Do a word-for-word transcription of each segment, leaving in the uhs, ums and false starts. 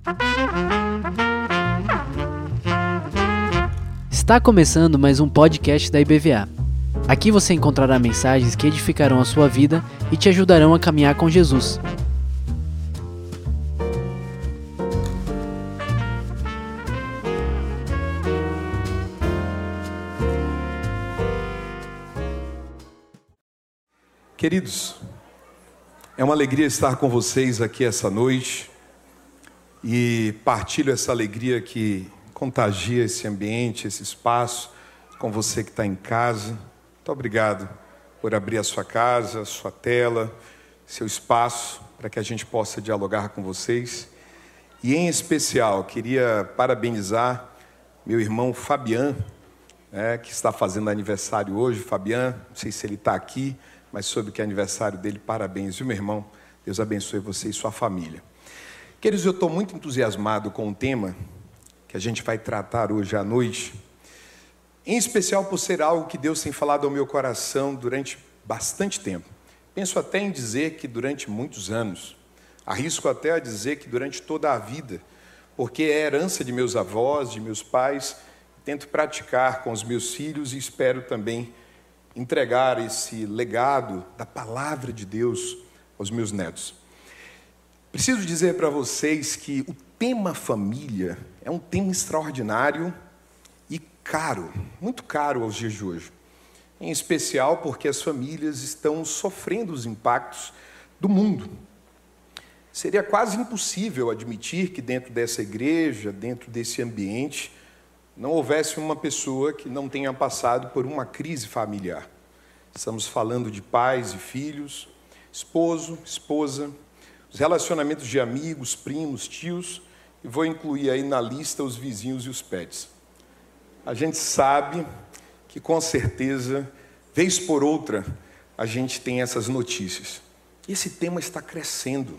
Está começando mais um podcast da I B V A. Aqui você encontrará mensagens que edificarão a sua vida e te ajudarão a caminhar com Jesus. Queridos, é uma alegria estar com vocês aqui essa noite e partilho essa alegria que contagia esse ambiente, esse espaço, com você que está em casa. Muito obrigado por abrir a sua casa, a sua tela, seu espaço, para que a gente possa dialogar com vocês. E em especial, queria parabenizar meu irmão Fabian, né, que está fazendo aniversário hoje. Fabian, não sei se ele está aqui, mas soube que é aniversário dele. Parabéns, viu, meu irmão? Deus abençoe você e sua família. Queridos, eu estou muito entusiasmado com o tema que a gente vai tratar hoje à noite, em especial por ser algo que Deus tem falado ao meu coração durante bastante tempo. Penso até em dizer que durante muitos anos, arrisco até a dizer que durante toda a vida, porque é herança de meus avós, de meus pais, tento praticar com os meus filhos e espero também entregar esse legado da palavra de Deus aos meus netos. Preciso dizer para vocês que o tema família é um tema extraordinário e caro, muito caro aos dias de hoje. Em especial porque as famílias estão sofrendo os impactos do mundo. Seria quase impossível admitir que dentro dessa igreja, dentro desse ambiente, não houvesse uma pessoa que não tenha passado por uma crise familiar. Estamos falando de pais e filhos, esposo, esposa, os relacionamentos de amigos, primos, tios, e vou incluir aí na lista os vizinhos e os pets. A gente sabe que, com certeza, vez por outra, a gente tem essas notícias. Esse tema está crescendo.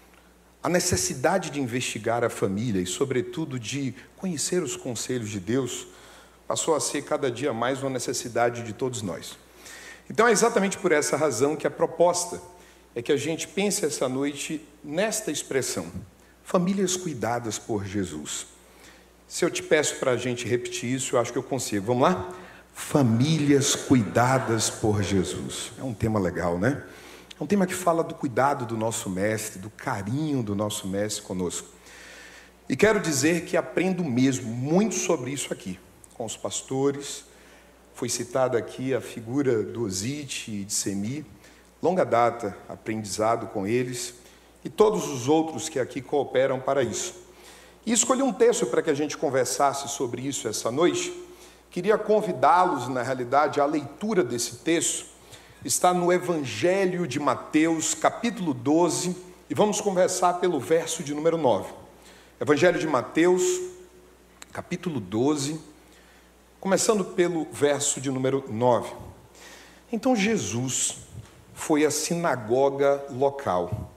A necessidade de investigar a família e, sobretudo, de conhecer os conselhos de Deus, passou a ser cada dia mais uma necessidade de todos nós. Então, é exatamente por essa razão que a proposta é que a gente pense essa noite nesta expressão: famílias cuidadas por Jesus. Se eu te peço para a gente repetir isso, eu acho que eu consigo. Vamos lá? Famílias cuidadas por Jesus. É um tema legal, né? É um tema que fala do cuidado do nosso mestre, do carinho do nosso mestre conosco. E quero dizer que aprendo mesmo muito sobre isso aqui, com os pastores. Foi citada aqui a figura do Osite e de Semi. Longa data, aprendizado com eles. E todos os outros que aqui cooperam para isso. E escolhi um texto para que a gente conversasse sobre isso essa noite. Queria convidá-los, na realidade, à leitura desse texto. Está no Evangelho de Mateus, capítulo doze, e vamos conversar pelo verso de número nove. Evangelho de Mateus, capítulo doze, começando pelo verso de número nove. Então Jesus foi à sinagoga local,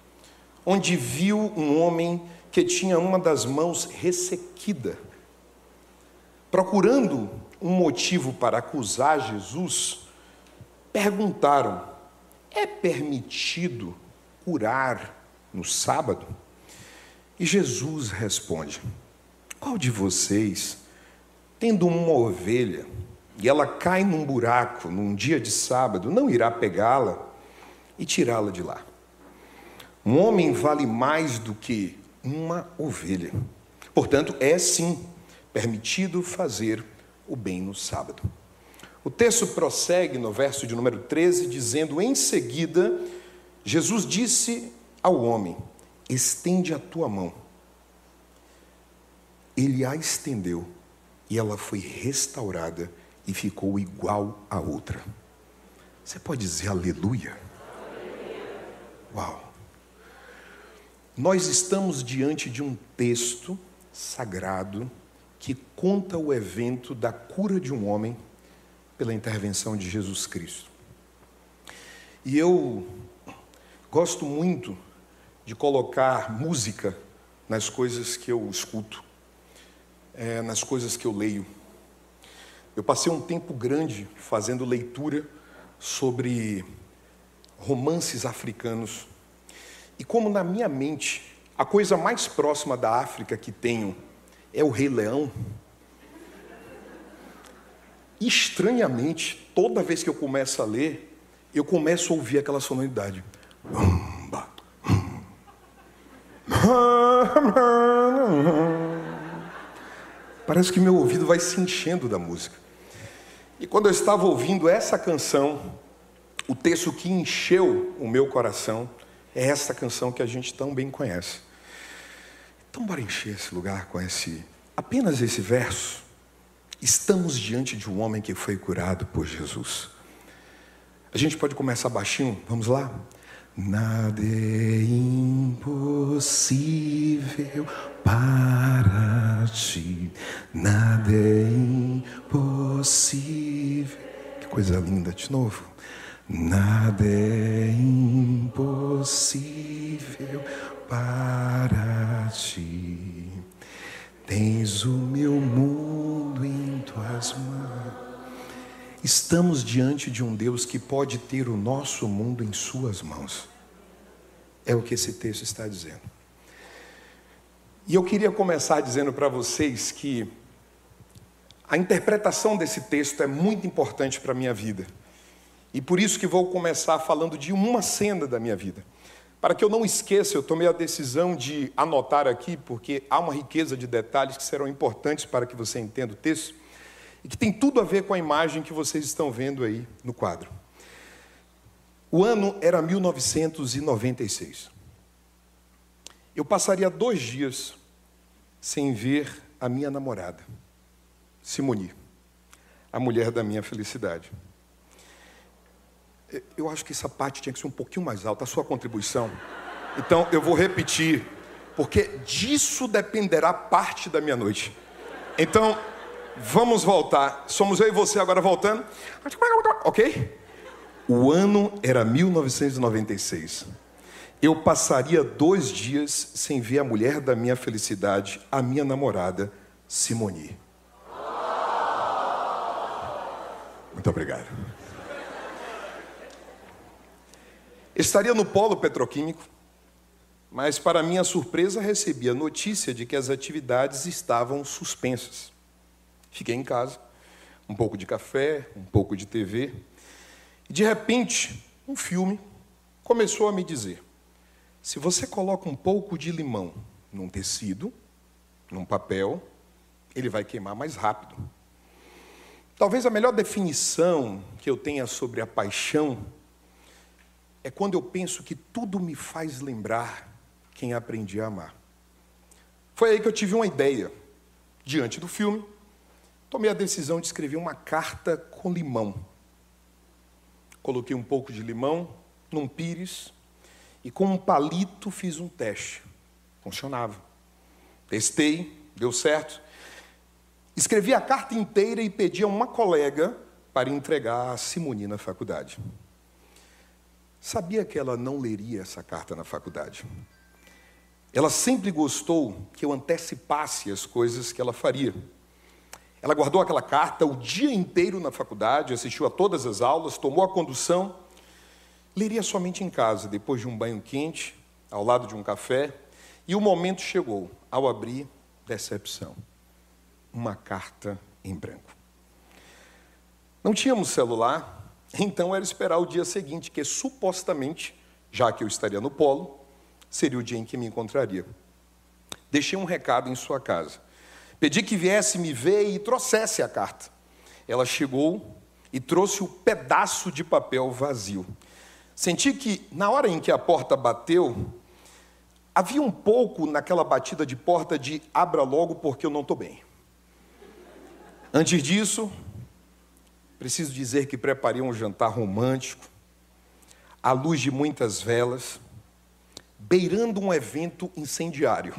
onde viu um homem que tinha uma das mãos ressequida. Procurando um motivo para acusar Jesus, perguntaram: é permitido curar no sábado? E Jesus responde: qual de vocês, tendo uma ovelha, e ela cai num buraco num dia de sábado, não irá pegá-la e tirá-la de lá? Um homem vale mais do que uma ovelha. Portanto, é sim permitido fazer o bem no sábado. O texto prossegue no verso de número treze, dizendo: em seguida, Jesus disse ao homem: estende a tua mão. Ele a estendeu e ela foi restaurada e ficou igual a outra. Você pode dizer aleluia? Uau! Nós estamos diante de um texto sagrado que conta o evento da cura de um homem pela intervenção de Jesus Cristo. E eu gosto muito de colocar música nas coisas que eu escuto, é, nas coisas que eu leio. Eu passei um tempo grande fazendo leitura sobre romances africanos. E como na minha mente A coisa mais próxima da África que tenho é o Rei Leão. Estranhamente, toda vez que eu começo a ler, eu começo a ouvir aquela sonoridade. Parece que meu ouvido vai se enchendo da música. E quando eu estava ouvindo essa canção, o texto que encheu o meu coração é essa canção que a gente tão bem conhece. Então, bora encher esse lugar com esse, apenas esse verso. Estamos diante de um homem que foi curado por Jesus. A gente pode começar baixinho? Vamos lá? Nada é impossível para ti, nada é impossível. Que coisa linda, de novo. Nada é impossível para ti. Tens o meu mundo em tuas mãos. Estamos diante de um Deus que pode ter o nosso mundo em suas mãos. É o que esse texto está dizendo. E eu queria começar dizendo para vocês que a interpretação desse texto é muito importante para a minha vida. E por isso que vou começar falando de uma cena da minha vida. Para que eu não esqueça, eu tomei a decisão de anotar aqui, porque há uma riqueza de detalhes que serão importantes para que você entenda o texto, e que tem tudo a ver com a imagem que vocês estão vendo aí no quadro. O ano era mil novecentos e noventa e seis. Eu passaria dois dias sem ver a minha namorada, Simone, a mulher da minha felicidade. Eu acho que essa parte tinha que ser um pouquinho mais alta, a sua contribuição. Então, eu vou repetir, porque disso dependerá parte da minha noite. Então, vamos voltar. Somos eu e você agora voltando. Ok? O ano era mil novecentos e noventa e seis. Eu passaria dois dias sem ver a mulher da minha felicidade, a minha namorada, Simone. Muito obrigado. Estaria no polo petroquímico, mas para minha surpresa recebi a notícia de que as atividades estavam suspensas. Fiquei em casa, um pouco de café, um pouco de T V, e de repente, um filme começou a me dizer: se você coloca um pouco de limão num tecido, num papel, ele vai queimar mais rápido. Talvez a melhor definição que eu tenha sobre a paixão é quando eu penso que tudo me faz lembrar quem aprendi a amar. Foi aí que eu tive uma ideia. Diante do filme, tomei a decisão de escrever uma carta com limão. Coloquei um pouco de limão num pires e com um palito fiz um teste. Funcionava. Testei, deu certo. Escrevi a carta inteira e pedi a uma colega para entregar a Simone na faculdade. Sabia que ela não leria essa carta na faculdade. Ela sempre gostou que eu antecipasse as coisas que ela faria. Ela guardou aquela carta o dia inteiro na faculdade, assistiu a todas as aulas, tomou a condução. Leria somente em casa, depois de um banho quente, ao lado de um café. E o momento chegou. Ao abrir, decepção. Uma carta em branco. Não tínhamos celular. Então era esperar o dia seguinte, que supostamente, já que eu estaria no polo, seria o dia em que me encontraria. Deixei um recado em sua casa. Pedi que viesse me ver e trouxesse a carta. Ela chegou e trouxe o pedaço de papel vazio. Senti que, na hora em que a porta bateu, havia um pouco naquela batida de porta de abra logo porque eu não estou bem. Antes disso, preciso dizer que preparei um jantar romântico, à luz de muitas velas, beirando um evento incendiário.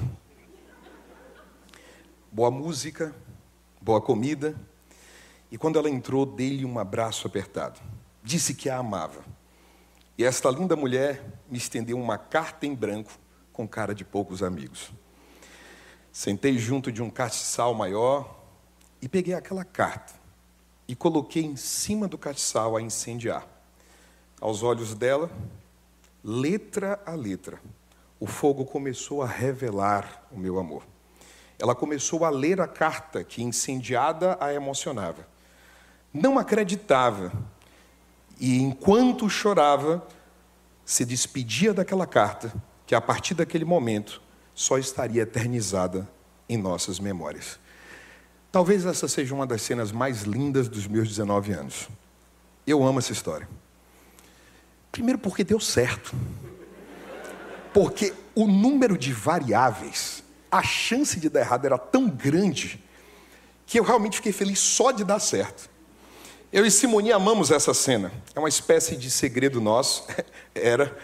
Boa música, boa comida, e quando ela entrou, dei-lhe um abraço apertado. Disse que a amava. E esta linda mulher me estendeu uma carta em branco com cara de poucos amigos. Sentei junto de um castiçal maior e peguei aquela carta e coloquei em cima do castiçal a incendiar. Aos olhos dela, letra a letra, o fogo começou a revelar o meu amor. Ela começou a ler a carta que, incendiada, a emocionava. Não acreditava. E, enquanto chorava, se despedia daquela carta, que, a partir daquele momento, só estaria eternizada em nossas memórias. Talvez essa seja uma das cenas mais lindas dos meus dezenove anos. Eu amo essa história. Primeiro porque deu certo. Porque o número de variáveis, a chance de dar errado era tão grande, que eu realmente fiquei feliz só de dar certo. Eu e Simone amamos essa cena. É uma espécie de segredo nosso. Era.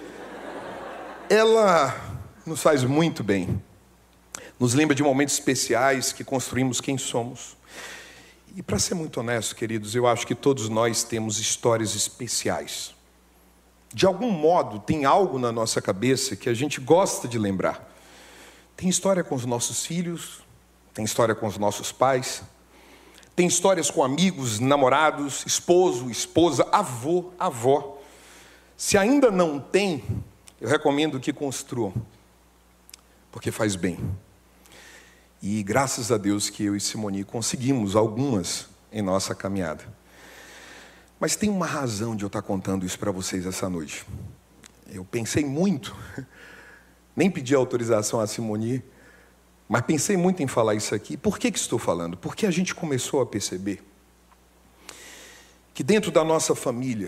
Ela nos faz muito bem. Nos lembra de momentos especiais que construímos quem somos. E para ser muito honesto, queridos, eu acho que todos nós temos histórias especiais. De algum modo, tem algo na nossa cabeça que a gente gosta de lembrar. Tem história com os nossos filhos, tem história com os nossos pais, tem histórias com amigos, namorados, esposo, esposa, avô, avó. Se ainda não tem, eu recomendo que construam, porque faz bem. E graças a Deus que eu e Simone conseguimos algumas em nossa caminhada. Mas tem uma razão de eu estar contando isso para vocês essa noite. Eu pensei muito, nem pedi autorização a Simone, mas pensei muito em falar isso aqui. Por que que estou falando? Porque a gente começou a perceber que dentro da nossa família,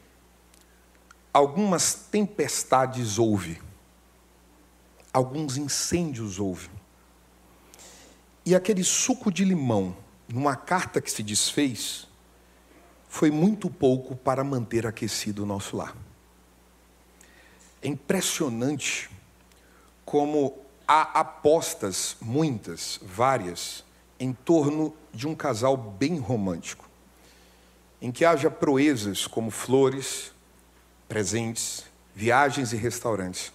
algumas tempestades houve, alguns incêndios houve. E aquele suco de limão, numa carta que se desfez, foi muito pouco para manter aquecido o nosso lar. É impressionante como há apostas, muitas, várias, em torno de um casal bem romântico, em que haja proezas como flores, presentes, viagens e restaurantes.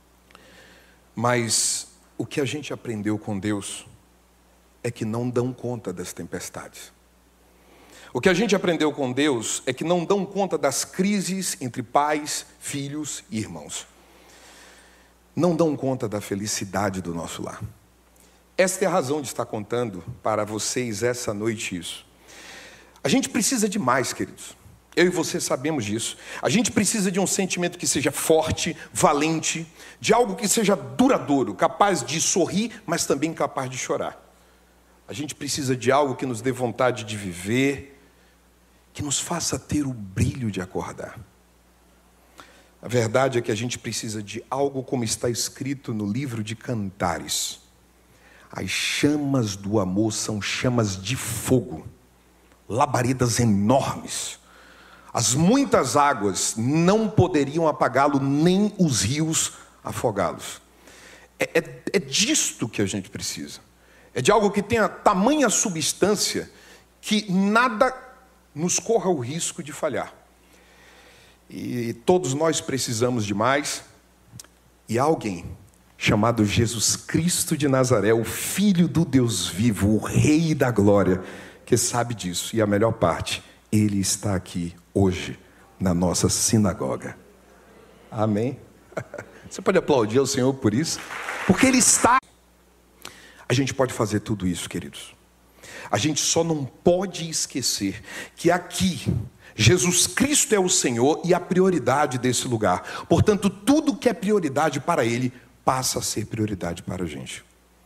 Mas o que a gente aprendeu com Deus é que não dão conta das tempestades. O que a gente aprendeu com Deus é que não dão conta das crises entre pais, filhos e irmãos. Não dão conta da felicidade do nosso lar. Esta é a razão de estar contando para vocês essa noite isso. A gente precisa de mais, queridos. Eu e você sabemos disso. A gente precisa de um sentimento que seja forte, valente, de algo que seja duradouro, capaz de sorrir, mas também capaz de chorar. A gente precisa de algo que nos dê vontade de viver, que nos faça ter o brilho de acordar. A verdade é que a gente precisa de algo como está escrito no livro de Cantares. As chamas do amor são chamas de fogo, labaredas enormes. As muitas águas não poderiam apagá-lo, nem os rios afogá-los. É, é, é disto que a gente precisa. É de algo que tenha tamanha substância que nada nos corra o risco de falhar. E todos nós precisamos de mais. E há alguém chamado Jesus Cristo de Nazaré, o Filho do Deus vivo, o Rei da Glória, que sabe disso. E a melhor parte, Ele está aqui hoje, na nossa sinagoga. Amém? Você pode aplaudir ao Senhor por isso? Porque Ele está. A gente pode fazer tudo isso, queridos. A gente só não pode esquecer que aqui, Jesus Cristo é o Senhor e a prioridade desse lugar. Portanto, tudo que é prioridade para Ele, passa a ser prioridade para a gente.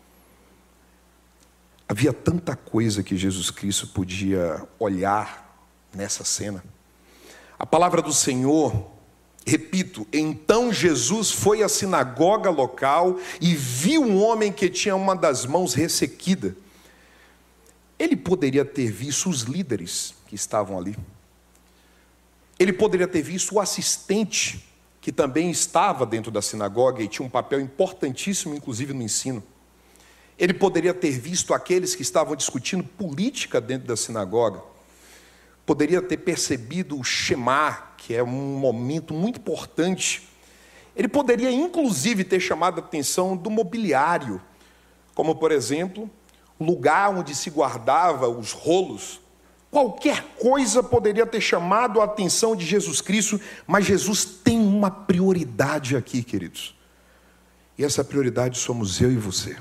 Havia tanta coisa que Jesus Cristo podia olhar nessa cena. A palavra do Senhor, repito, então Jesus foi à sinagoga local e viu um homem que tinha uma das mãos ressequida. Ele poderia ter visto os líderes que estavam ali. Ele poderia ter visto o assistente, que também estava dentro da sinagoga e tinha um papel importantíssimo, inclusive no ensino. Ele poderia ter visto aqueles que estavam discutindo política dentro da sinagoga. Poderia ter percebido o Shema, que é um momento muito importante. Ele poderia, inclusive, ter chamado a atenção do mobiliário, como, por exemplo, o lugar onde se guardava os rolos. Qualquer coisa poderia ter chamado a atenção de Jesus Cristo, mas Jesus tem uma prioridade aqui, queridos. E essa prioridade somos eu e você.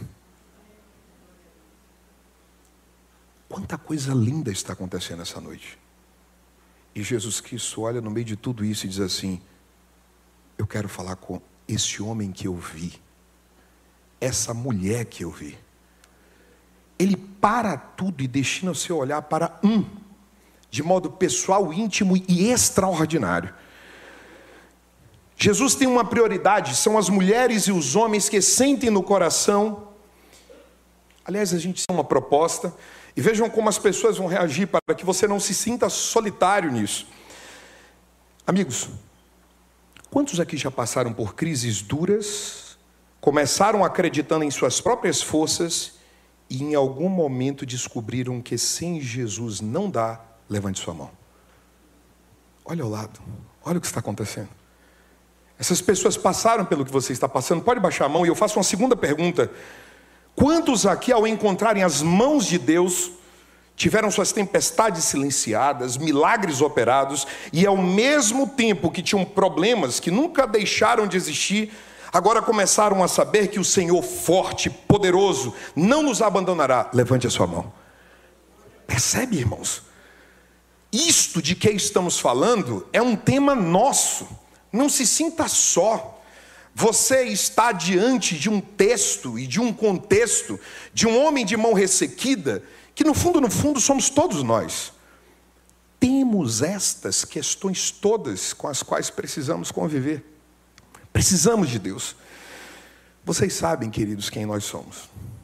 Quanta coisa linda está acontecendo essa noite. E Jesus Cristo olha no meio de tudo isso e diz assim: eu quero falar com esse homem que eu vi, essa mulher que eu vi. Ele para tudo e destina o seu olhar para um, de modo pessoal, íntimo e extraordinário. Jesus tem uma prioridade, são as mulheres e os homens que sentem no coração. Aliás, a gente tem uma proposta, e vejam como as pessoas vão reagir para que você não se sinta solitário nisso. Amigos, quantos aqui já passaram por crises duras, começaram acreditando em suas próprias forças e em algum momento descobriram que sem Jesus não dá? Levante sua mão. Olha ao lado, olha o que está acontecendo. Essas pessoas passaram pelo que você está passando. Pode baixar a mão e eu faço uma segunda pergunta. Quantos aqui, ao encontrarem as mãos de Deus, tiveram suas tempestades silenciadas, milagres operados, e ao mesmo tempo que tinham problemas que nunca deixaram de existir, agora começaram a saber que o Senhor forte, poderoso, não nos abandonará? Levante a sua mão. Percebe, irmãos? Isto de que estamos falando é um tema nosso. Não se sinta só. Você está diante de um texto e de um contexto de um homem de mão ressequida, que no fundo, no fundo, somos todos nós. Temos estas questões todas com as quais precisamos conviver. Precisamos de Deus. Vocês sabem, queridos, quem nós somos.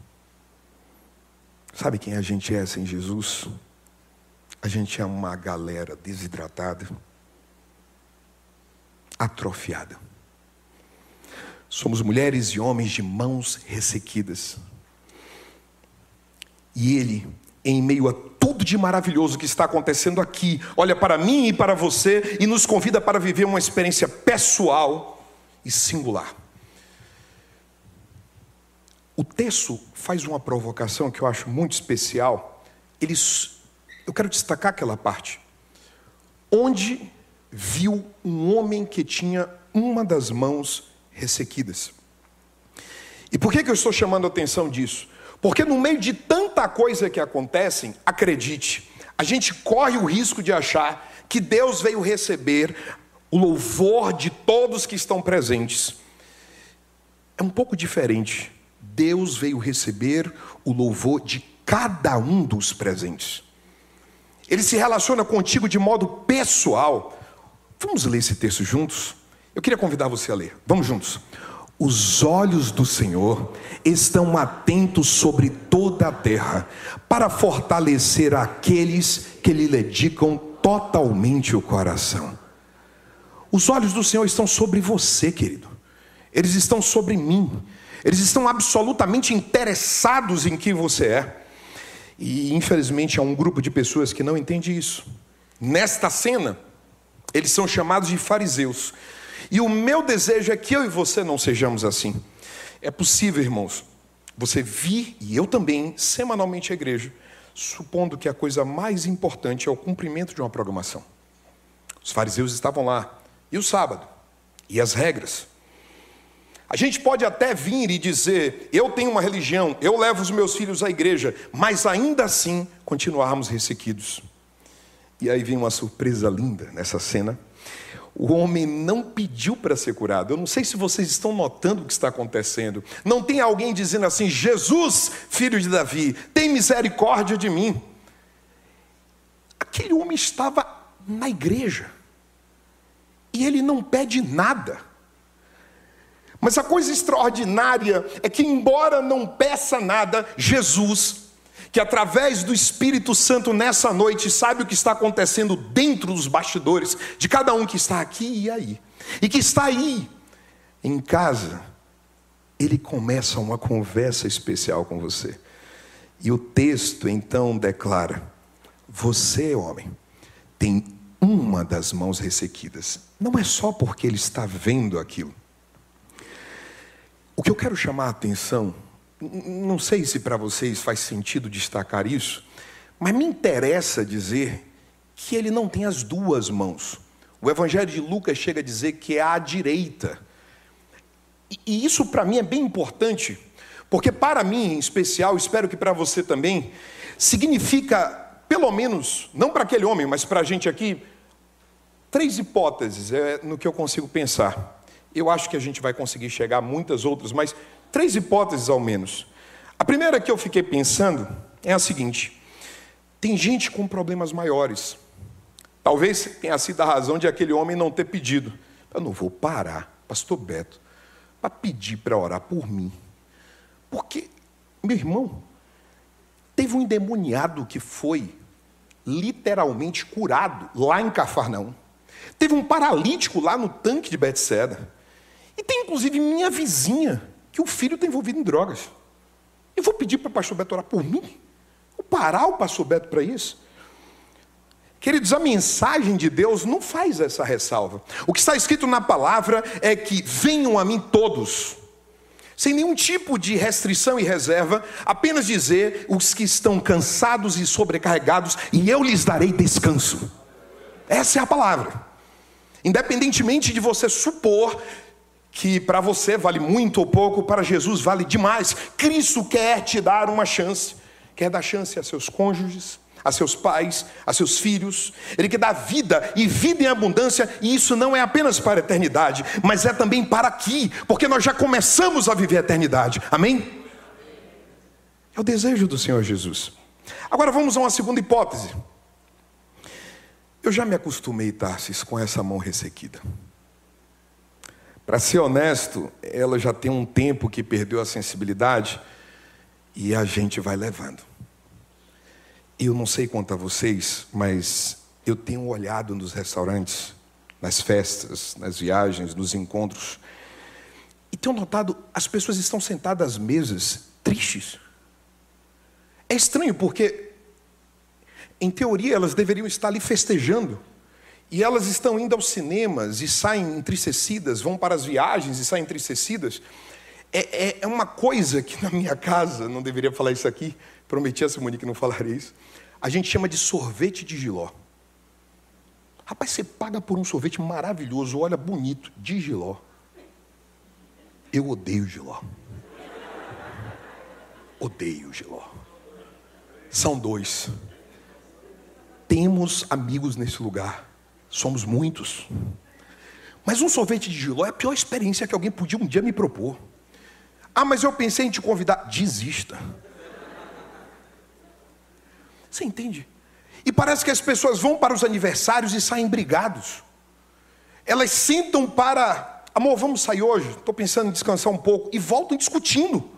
Sabe quem a gente é sem Jesus? A gente é uma galera desidratada, atrofiada. Somos mulheres e homens de mãos ressequidas. E Ele, em meio a tudo de maravilhoso que está acontecendo aqui, olha para mim e para você e nos convida para viver uma experiência pessoal e singular. O texto faz uma provocação que eu acho muito especial. Eles, eu quero destacar aquela parte. Onde viu um homem que tinha uma das mãos ressequidas. E por que que eu estou chamando a atenção disso? Porque no meio de tanta coisa que acontecem, acredite, a gente corre o risco de achar que Deus veio receber o louvor de todos que estão presentes. É um pouco diferente. Deus veio receber o louvor de cada um dos presentes. Ele se relaciona contigo de modo pessoal. Vamos ler esse texto juntos? Eu queria convidar você a ler. Vamos juntos. Os olhos do Senhor estão atentos sobre toda a terra, para fortalecer aqueles que lhe dedicam totalmente o coração. Os olhos do Senhor estão sobre você, querido. Eles estão sobre mim. Eles estão absolutamente interessados em quem você é. E infelizmente há um grupo de pessoas que não entende isso. Nesta cena, eles são chamados de fariseus. E o meu desejo é que eu e você não sejamos assim. É possível, irmãos, você vir, e eu também, semanalmente à igreja, supondo que a coisa mais importante é o cumprimento de uma programação. Os fariseus estavam lá. E o sábado? E as regras? A gente pode até vir e dizer, eu tenho uma religião, eu levo os meus filhos à igreja, mas ainda assim continuarmos ressequidos. E aí vem uma surpresa linda nessa cena. O homem não pediu para ser curado. Eu não sei se vocês estão notando o que está acontecendo. Não tem alguém dizendo assim, Jesus, filho de Davi, tem misericórdia de mim. Aquele homem estava na igreja. E ele não pede nada. Mas a coisa extraordinária é que, embora não peça nada, Jesus, que através do Espírito Santo nessa noite sabe o que está acontecendo dentro dos bastidores de cada um que está aqui e aí, e que está aí em casa, ele começa uma conversa especial com você. E o texto então declara, você, homem, tem uma das mãos ressequidas. Não é só porque ele está vendo aquilo. O que eu quero chamar a atenção, não sei se para vocês faz sentido destacar isso, mas me interessa dizer que ele não tem as duas mãos. O Evangelho de Lucas chega a dizer que é à direita. E, e isso para mim é bem importante, porque para mim em especial, espero que para você também, significa, pelo menos, não para aquele homem, mas para a gente aqui, três hipóteses é no que eu consigo pensar. Eu acho que a gente vai conseguir chegar a muitas outras, mas três hipóteses ao menos. A primeira que eu fiquei pensando é a seguinte: tem gente com problemas maiores. Talvez tenha sido a razão de aquele homem não ter pedido. Eu não vou parar, pastor Beto, para pedir para orar por mim. Porque, meu irmão, teve um endemoniado que foi literalmente curado lá em Cafarnaum. Teve um paralítico lá no tanque de Betseda. E tem inclusive minha vizinha, que o filho está envolvido em drogas. Eu vou pedir para o pastor Beto orar por mim? Vou parar o pastor Beto para isso? Queridos, a mensagem de Deus não faz essa ressalva. O que está escrito na palavra é que venham a mim todos, sem nenhum tipo de restrição e reserva, apenas dizer os que estão cansados e sobrecarregados, e eu lhes darei descanso. Essa é a palavra. Independentemente de você supor que para você vale muito ou pouco, para Jesus vale demais. Cristo quer te dar uma chance. Quer dar chance a seus cônjuges, a seus pais, a seus filhos. Ele quer dar vida e vida em abundância. E isso não é apenas para a eternidade, mas é também para aqui, porque nós já começamos a viver a eternidade. Amém? É o desejo do Senhor Jesus. Agora vamos a uma segunda hipótese. Eu já me acostumei, Tarsis, com essa mão ressequida. Para ser honesto, ela já tem um tempo que perdeu a sensibilidade e a gente vai levando. Eu não sei quanto a vocês, mas eu tenho olhado nos restaurantes, nas festas, nas viagens, nos encontros, e tenho notado, as pessoas estão sentadas às mesas, tristes. É estranho porque, em teoria, elas deveriam estar ali festejando. E elas estão indo aos cinemas e saem entristecidas, vão para as viagens e saem entristecidas. É, é, é uma coisa que na minha casa, não deveria falar isso aqui, prometi a Simone que não falaria isso, a gente chama de sorvete de Jiló. Rapaz, você paga por um sorvete maravilhoso, olha, bonito, de Jiló. Eu odeio Jiló. Odeio Jiló. São dois. Temos amigos nesse lugar. Somos muitos. Mas um sorvete de Jiló é a pior experiência que alguém podia um dia me propor. Ah, mas eu pensei em te convidar. Desista. Você entende? E parece que as pessoas vão para os aniversários e saem brigados. Elas sentam para... Amor, vamos sair hoje? Estou pensando em descansar um pouco. E voltam discutindo.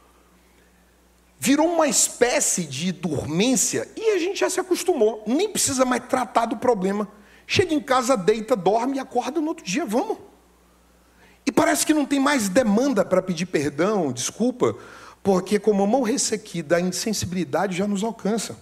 Virou uma espécie de dormência. E a gente já se acostumou. Nem precisa mais tratar do problema. Chega em casa, deita, dorme e acorda no outro dia, vamos. E parece que não tem mais demanda para pedir perdão, desculpa, porque como a mão ressequida, a insensibilidade já nos alcança.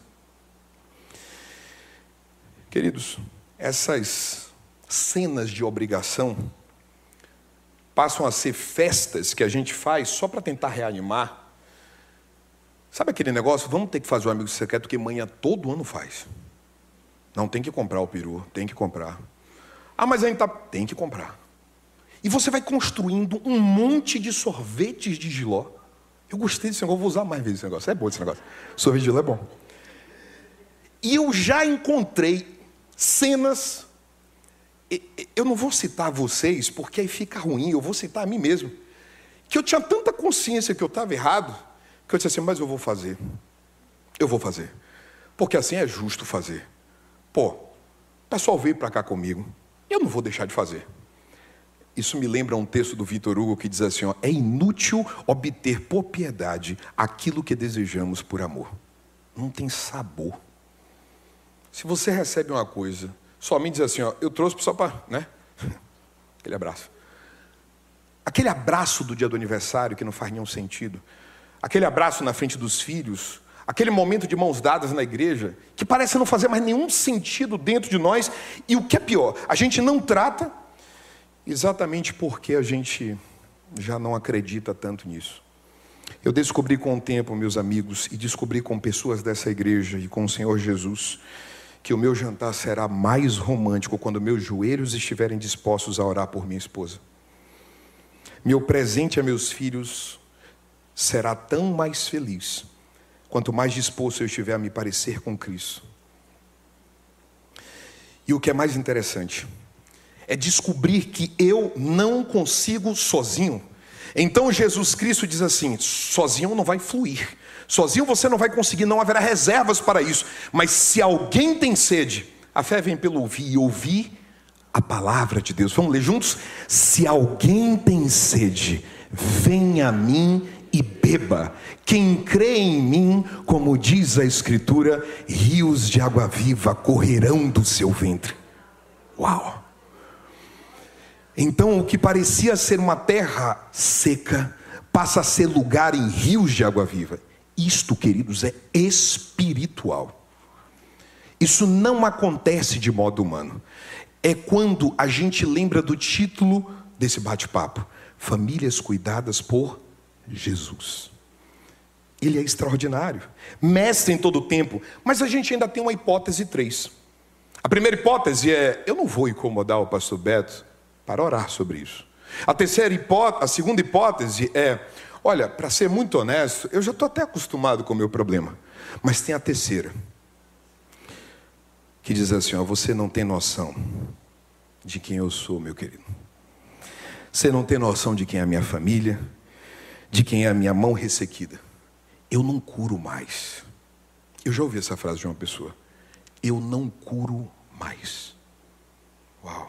Queridos, essas cenas de obrigação passam a ser festas que a gente faz só para tentar reanimar. Sabe aquele negócio? Vamos ter que fazer um amigo secreto que manhã todo ano faz. Não, tem que comprar o peru, tem que comprar. Ah, mas ainda tá... Tem que comprar. E você vai construindo um monte de sorvetes de Jiló. Eu gostei desse negócio, vou usar mais vezes esse negócio. É bom esse negócio. Sorvete de Jiló é bom. E eu já encontrei cenas... Eu não vou citar vocês, porque aí fica ruim. Eu vou citar a mim mesmo. Que eu tinha tanta consciência que eu estava errado, que eu disse assim, mas eu vou fazer. Eu vou fazer. Porque assim é justo fazer. Pô, o pessoal veio para cá comigo, eu não vou deixar de fazer. Isso me lembra um texto do Victor Hugo que diz assim, ó, é inútil obter por piedade aquilo que desejamos por amor. Não tem sabor. Se você recebe uma coisa, somente diz assim, ó, eu trouxe só para, né? Aquele abraço. Aquele abraço do dia do aniversário que não faz nenhum sentido. Aquele abraço na frente dos filhos. Aquele momento de mãos dadas na igreja, que parece não fazer mais nenhum sentido dentro de nós. E o que é pior, a gente não trata exatamente porque a gente já não acredita tanto nisso. Eu descobri com o tempo, meus amigos, e descobri com pessoas dessa igreja e com o Senhor Jesus, que o meu jantar será mais romântico quando meus joelhos estiverem dispostos a orar por minha esposa. Meu presente a meus filhos será tão mais feliz quanto mais disposto eu estiver a me parecer com Cristo. E o que é mais interessante é descobrir que eu não consigo sozinho. Então Jesus Cristo diz assim: sozinho não vai fluir, sozinho você não vai conseguir, não haverá reservas para isso. Mas se alguém tem sede, a fé vem pelo ouvir, e ouvir a palavra de Deus. Vamos ler juntos? Se alguém tem sede, venha a mim e beba. Quem crê em mim, como diz a Escritura, rios de água viva correrão do seu ventre. Uau! Então o que parecia ser uma terra seca, passa a ser lugar em rios de água viva. Isto, queridos, é espiritual. Isso não acontece de modo humano. É quando a gente lembra do título desse bate-papo: Famílias cuidadas por Jesus. Ele é extraordinário, mestre em todo o tempo. Mas a gente ainda tem uma hipótese três. A primeira hipótese é: eu não vou incomodar o pastor Beto para orar sobre isso. A terceira hipótese, a segunda hipótese é: olha, para ser muito honesto, eu já estou até acostumado com o meu problema. Mas tem a terceira, que diz assim: ó, você não tem noção de quem eu sou, meu querido. Você não tem noção de quem é a minha família, de quem é a minha mão ressequida. Eu não curo mais. Eu já ouvi essa frase de uma pessoa: eu não curo mais. Uau!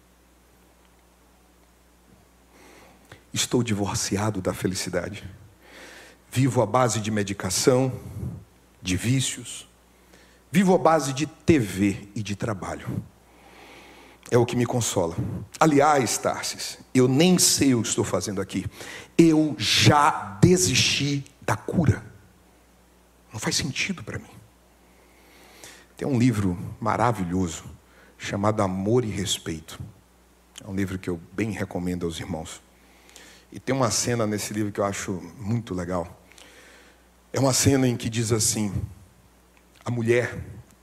Estou divorciado da felicidade. Vivo à base de medicação, de vícios. Vivo à base de T V e de trabalho. É o que me consola. Aliás, Tarsis, eu nem sei o que estou fazendo aqui. Eu já desisti da cura. Não faz sentido para mim. Tem um livro maravilhoso chamado Amor e Respeito. É um livro que eu bem recomendo aos irmãos. E tem uma cena nesse livro que eu acho muito legal. É uma cena em que diz assim: a mulher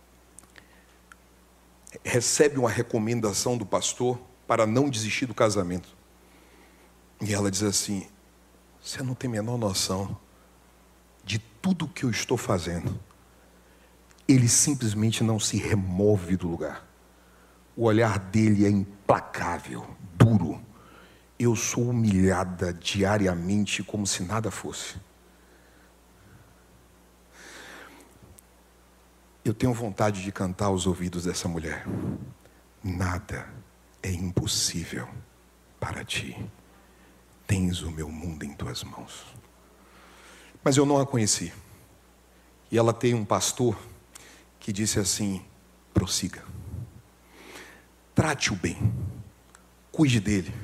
recebe uma recomendação do pastor para não desistir do casamento. E ela diz assim: você não tem a menor noção de tudo que eu estou fazendo. Ele simplesmente não se remove do lugar. O olhar dele é implacável, duro. Eu sou humilhada diariamente como se nada fosse. Eu tenho vontade de cantar aos ouvidos dessa mulher: nada é impossível para ti. Tens o meu mundo em tuas mãos. Mas eu não a conheci. E ela tem um pastor que disse assim: prossiga. Trate-o bem. Cuide dele.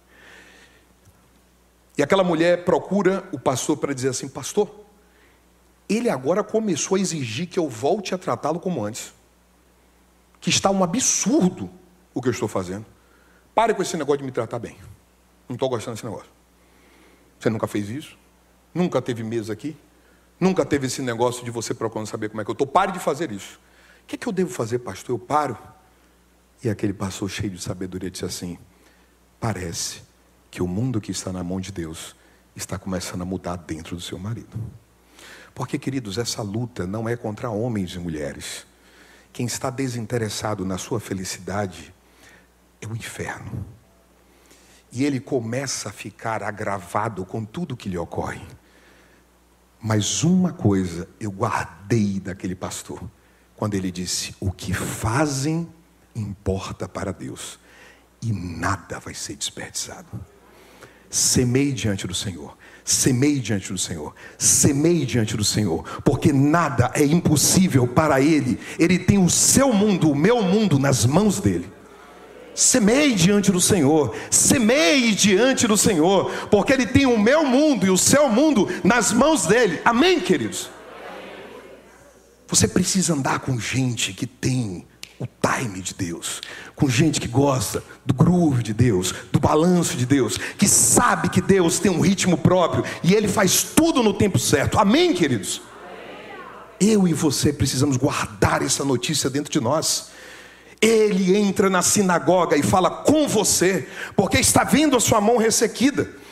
E aquela mulher procura o pastor para dizer assim: pastor, ele agora começou a exigir que eu volte a tratá-lo como antes. Que está um absurdo o que eu estou fazendo. Pare com esse negócio de me tratar bem. Não estou gostando desse negócio. Você nunca fez isso? Nunca teve mesa aqui? Nunca teve esse negócio de você procurando saber como é que eu estou? Pare de fazer isso. O que é que eu devo fazer, pastor? Eu paro? E aquele pastor cheio de sabedoria disse assim: parece que o mundo que está na mão de Deus está começando a mudar dentro do seu marido. Porque, queridos, essa luta não é contra homens e mulheres. Quem está desinteressado na sua felicidade é o inferno. E ele começa a ficar agravado com tudo que lhe ocorre. Mas uma coisa eu guardei daquele pastor, quando ele disse: o que fazem importa para Deus, e nada vai ser desperdiçado. Semeie diante do Senhor. Semeie diante do Senhor. Semeie diante do Senhor. Porque nada é impossível para Ele. Ele tem o seu mundo, o meu mundo nas mãos dEle. Semeie diante do Senhor. Semeie diante do Senhor. Porque Ele tem o meu mundo e o seu mundo nas mãos dEle. Amém, queridos? Você precisa andar com gente que tem o time de Deus, com gente que gosta do groove de Deus, do balanço de Deus, que sabe que Deus tem um ritmo próprio e Ele faz tudo no tempo certo. Amém, queridos? Eu e você precisamos guardar essa notícia dentro de nós. Ele entra na sinagoga e fala com você, porque está vendo a sua mão ressequida.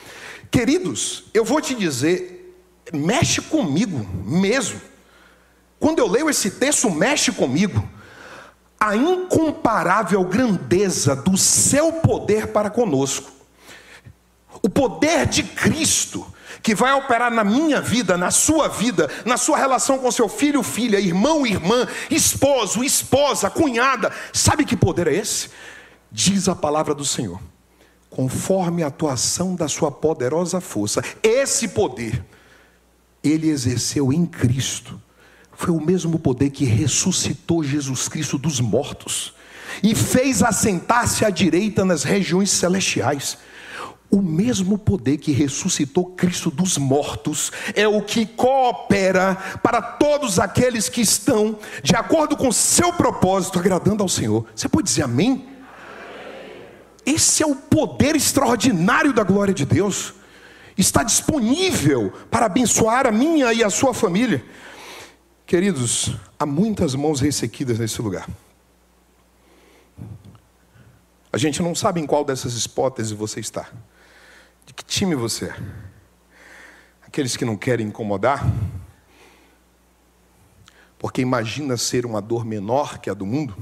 Queridos, eu vou te dizer, mexe comigo mesmo. Quando eu leio esse texto, mexe comigo. A incomparável grandeza do seu poder para conosco. O poder de Cristo, que vai operar na minha vida, na sua vida, na sua relação com seu filho, filha, irmão, irmã, esposo, esposa, cunhada. Sabe que poder é esse? Diz a palavra do Senhor: conforme a atuação da sua poderosa força. Esse poder, Ele exerceu em Cristo. Foi o mesmo poder que ressuscitou Jesus Cristo dos mortos e fez assentar-se à direita nas regiões celestiais. O mesmo poder que ressuscitou Cristo dos mortos é o que coopera para todos aqueles que estão de acordo com seu propósito, agradando ao Senhor. Você pode dizer amém? Esse é o poder extraordinário da glória de Deus. Está disponível para abençoar a minha e a sua família. Queridos, há muitas mãos ressequidas nesse lugar. A gente não sabe em qual dessas hipóteses você está. De que time você é? Aqueles que não querem incomodar? Porque imagina ser uma dor menor que a do mundo?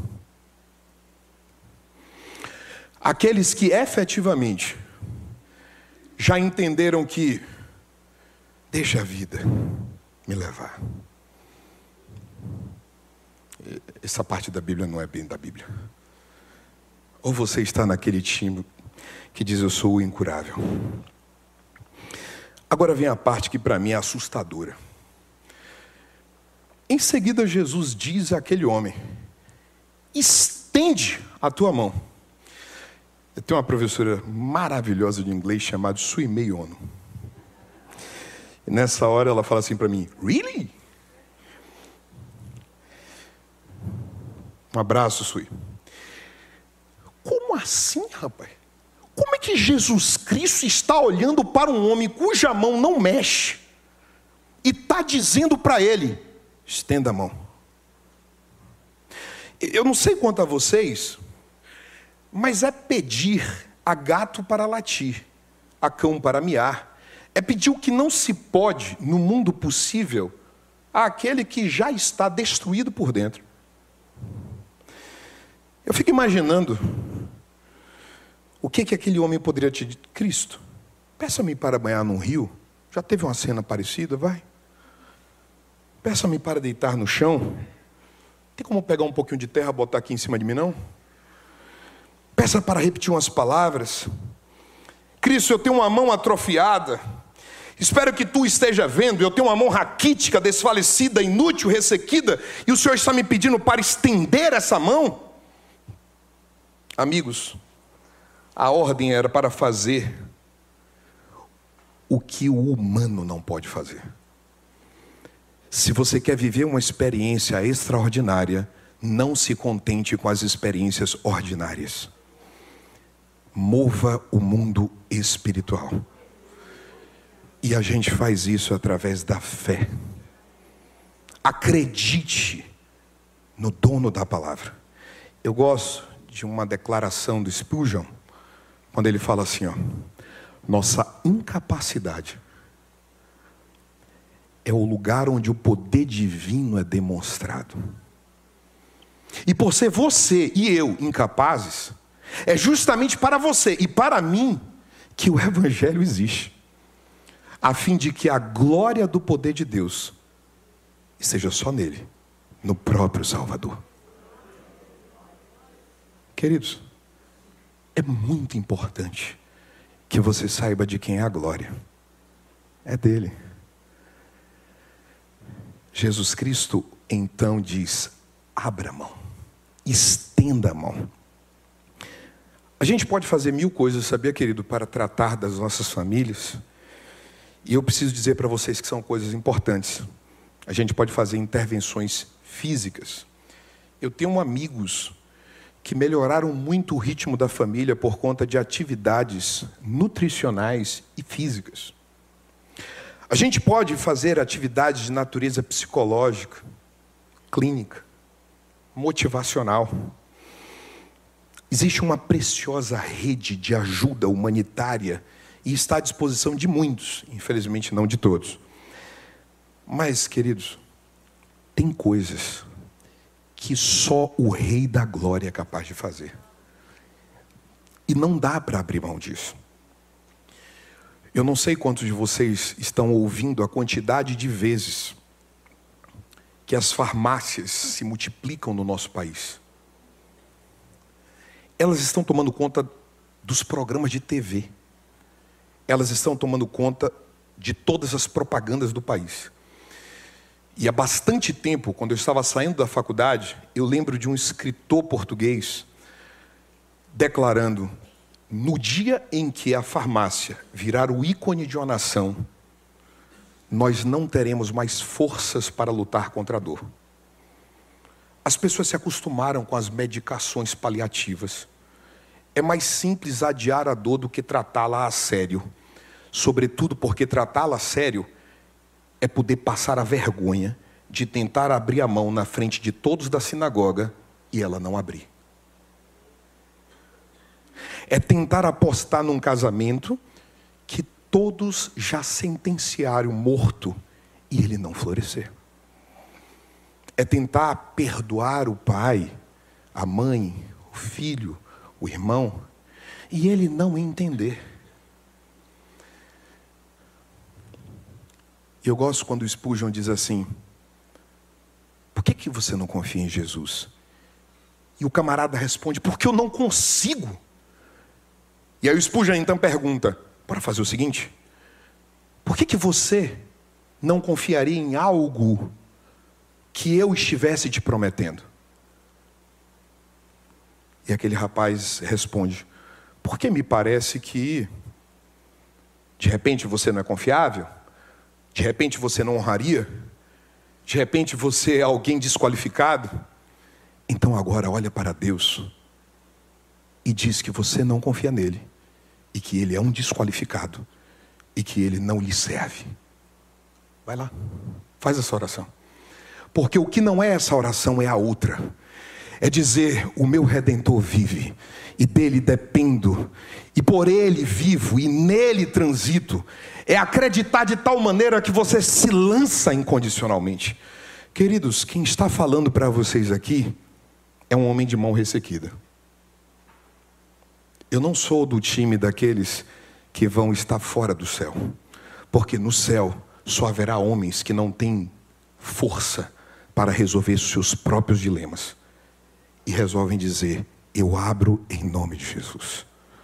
Aqueles que efetivamente já entenderam que deixa a vida me levar. Essa parte da Bíblia não é bem da Bíblia. Ou você está naquele time que diz eu sou o incurável. Agora vem a parte que para mim é assustadora. Em seguida Jesus diz àquele homem: estende a tua mão. Eu tenho uma professora maravilhosa de inglês chamada Suimei Ono. E nessa hora ela fala assim para mim: really? Um abraço, Sui. Como assim, rapaz? Como é que Jesus Cristo está olhando para um homem cuja mão não mexe e está dizendo para ele: estenda a mão? Eu não sei quanto a vocês, mas é pedir a gato para latir, a cão para miar. É pedir o que não se pode no mundo possível àquele que já está destruído por dentro. Eu fico imaginando o que, que aquele homem poderia te dizer: Cristo, peça-me para banhar num rio. Já teve uma cena parecida, vai. Peça-me para deitar no chão. Tem como pegar um pouquinho de terra e botar aqui em cima de mim, não? Peça para repetir umas palavras. Cristo, eu tenho uma mão atrofiada. Espero que tu esteja vendo. Eu tenho uma mão raquítica, desfalecida, inútil, ressequida. E o Senhor está me pedindo para estender essa mão. Amigos, a ordem era para fazer o que o humano não pode fazer. Se você quer viver uma experiência extraordinária, não se contente com as experiências ordinárias. Mova o mundo espiritual. E a gente faz isso através da fé. Acredite no dono da palavra. Eu gosto de uma declaração do Spurgeon, quando ele fala assim, ó: nossa incapacidade é o lugar onde o poder divino é demonstrado. E por ser você e eu incapazes, é justamente para você e para mim que o Evangelho existe, a fim de que a glória do poder de Deus esteja só nele, no próprio Salvador. Queridos, é muito importante que você saiba de quem é a glória. É dele. Jesus Cristo então diz: abra a mão, estenda a mão. A gente pode fazer mil coisas, sabia, querido, para tratar das nossas famílias. E eu preciso dizer para vocês que são coisas importantes. A gente pode fazer intervenções físicas. Eu tenho amigos que melhoraram muito o ritmo da família por conta de atividades nutricionais e físicas. A gente pode fazer atividades de natureza psicológica, clínica, motivacional. Existe uma preciosa rede de ajuda humanitária e está à disposição de muitos, infelizmente não de todos. Mas, queridos, tem coisas que só o Rei da Glória é capaz de fazer. E não dá para abrir mão disso. Eu não sei quantos de vocês estão ouvindo a quantidade de vezes que as farmácias se multiplicam no nosso país. Elas estão tomando conta dos programas de T V. Elas estão tomando conta de todas as propagandas do país. E há bastante tempo, quando eu estava saindo da faculdade, eu lembro de um escritor português declarando: no dia em que a farmácia virar o ícone de uma nação, nós não teremos mais forças para lutar contra a dor. As pessoas se acostumaram com as medicações paliativas. É mais simples adiar a dor do que tratá-la a sério. Sobretudo porque tratá-la a sério é poder passar a vergonha de tentar abrir a mão na frente de todos da sinagoga e ela não abrir. É tentar apostar num casamento que todos já sentenciaram morto e ele não florescer. É tentar perdoar o pai, a mãe, o filho, o irmão, e ele não entender. Eu gosto quando o Spurgeon diz assim: por que que você não confia em Jesus? E o camarada responde: porque eu não consigo. E aí o Spurgeon então pergunta: bora fazer o seguinte, por que que você não confiaria em algo que eu estivesse te prometendo? E aquele rapaz responde: porque me parece que de repente você não é confiável, de repente você não honraria, de repente você é alguém desqualificado. Então agora olha para Deus e diz que você não confia nele, e que ele é um desqualificado, e que ele não lhe serve. Vai lá, faz essa oração. Porque o que não é essa oração é a outra. É dizer: o meu Redentor vive, e dele dependo, e por ele vivo, e nele transito. É acreditar de tal maneira que você se lança incondicionalmente. Queridos, quem está falando para vocês aqui é um homem de mão ressequida. Eu não sou do time daqueles que vão estar fora do céu, porque no céu só haverá homens que não têm força para resolver seus próprios dilemas e resolvem dizer: eu abro em nome de Jesus.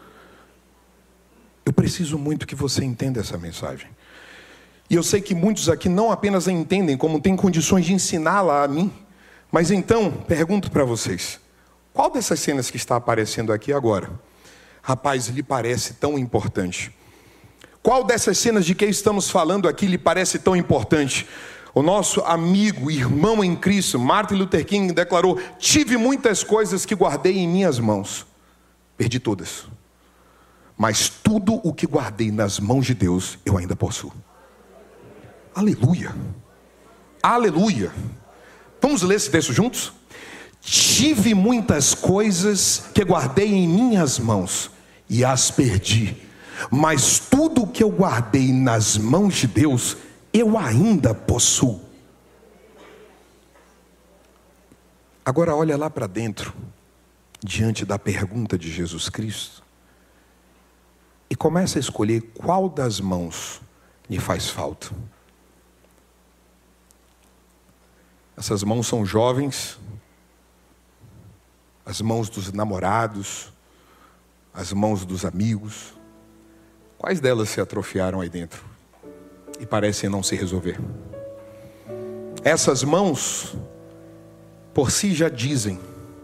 Eu preciso muito que você entenda essa mensagem. E eu sei que muitos aqui não apenas a entendem, como têm condições de ensiná-la a mim. Mas então, pergunto para vocês: qual dessas cenas que está aparecendo aqui agora, rapaz, lhe parece tão importante? Qual dessas cenas de que estamos falando aqui lhe parece tão importante? O nosso amigo, irmão em Cristo, Martin Luther King, declarou: tive muitas coisas que guardei em minhas mãos, perdi todas, mas tudo o que guardei nas mãos de Deus, eu ainda possuo. Aleluia, aleluia. Vamos ler esse texto juntos? Tive muitas coisas que guardei em minhas mãos e as perdi, mas tudo o que eu guardei nas mãos de Deus, eu ainda possuo. Agora olha lá para dentro, diante da pergunta de Jesus Cristo, e começa a escolher qual das mãos lhe faz falta. Essas mãos são jovens, as mãos dos namorados, as mãos dos amigos. Quais delas se atrofiaram aí dentro e parecem não se resolver? Essas mãos por si já dizem.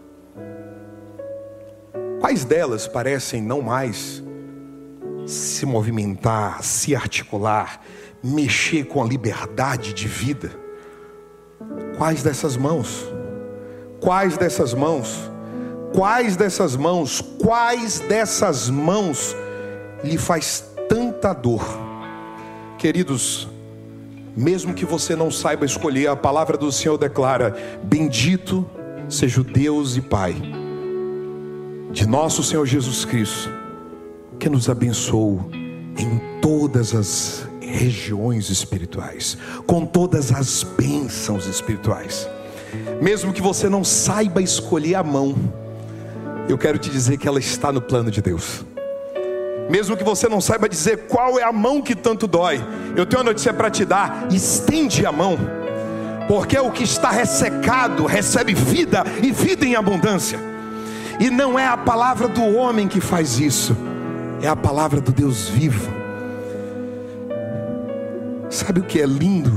Quais delas parecem não mais se movimentar, se articular, mexer com a liberdade de vida? Quais dessas mãos? Quais dessas mãos? Quais dessas mãos? Quais dessas mãos lhe faz tanta dor? Queridos, mesmo que você não saiba escolher, a palavra do Senhor declara: bendito seja o Deus e Pai de nosso Senhor Jesus Cristo, que nos abençoou em todas as regiões espirituais, com todas as bênçãos espirituais. Mesmo que você não saiba escolher a mão, eu quero te dizer que ela está no plano de Deus. Mesmo que você não saiba dizer qual é a mão que tanto dói, eu tenho uma notícia para te dar: estende a mão, porque o que está ressecado recebe vida, e vida em abundância. E não é a palavra do homem que faz isso, é a palavra do Deus vivo. Sabe o que é lindo?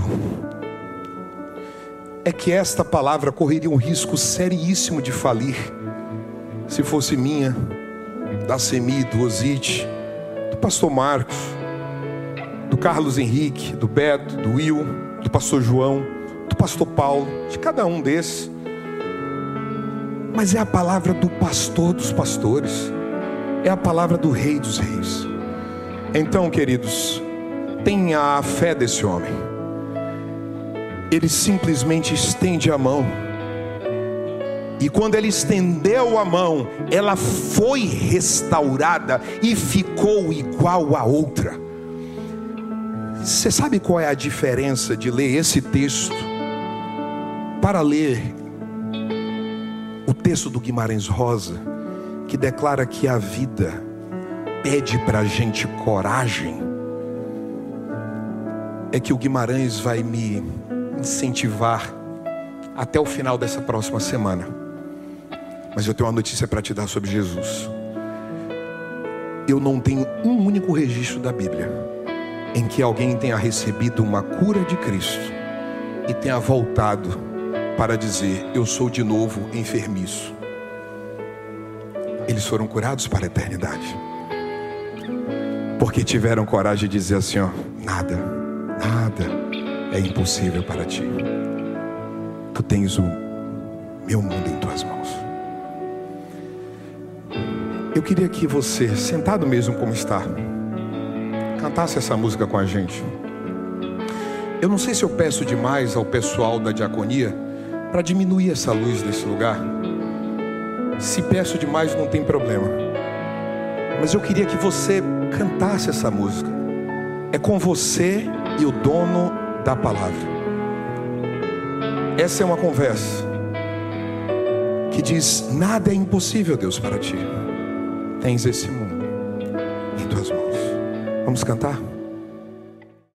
É que esta palavra correria um risco seríssimo de falir, se fosse minha, da Semi, do Osite, do pastor Marcos, do Carlos Henrique, do Beto, do Will, do pastor João, do pastor Paulo, de cada um desses. Mas é a palavra do pastor dos pastores, é a palavra do Rei dos Reis. Então, queridos, tenha a fé desse homem. Ele simplesmente estende a mão, e quando ele estendeu a mão, ela foi restaurada e ficou igual a outra. Você sabe qual é a diferença de ler esse texto para ler o texto do Guimarães Rosa, que declara que a vida pede para a gente coragem? É que o Guimarães vai me incentivar até o final dessa próxima semana. Mas eu tenho uma notícia para te dar sobre Jesus. Eu não tenho um único registro da Bíblia em que alguém tenha recebido uma cura de Cristo e tenha voltado para dizer: eu sou de novo enfermiço. Eles foram curados para a eternidade, porque tiveram coragem de dizer assim: ó, nada, nada é impossível para ti. Tu tens o meu mundo em tuas mãos. Eu queria que você, sentado mesmo como está, cantasse essa música com a gente. Eu não sei se eu peço demais ao pessoal da diaconia para diminuir essa luz desse lugar. Se peço demais, não tem problema. Mas eu queria que você cantasse essa música. É com você e o dono da palavra. Essa é uma conversa que diz: nada é impossível, Deus, para ti. Tens esse mundo em tuas mãos. Vamos cantar?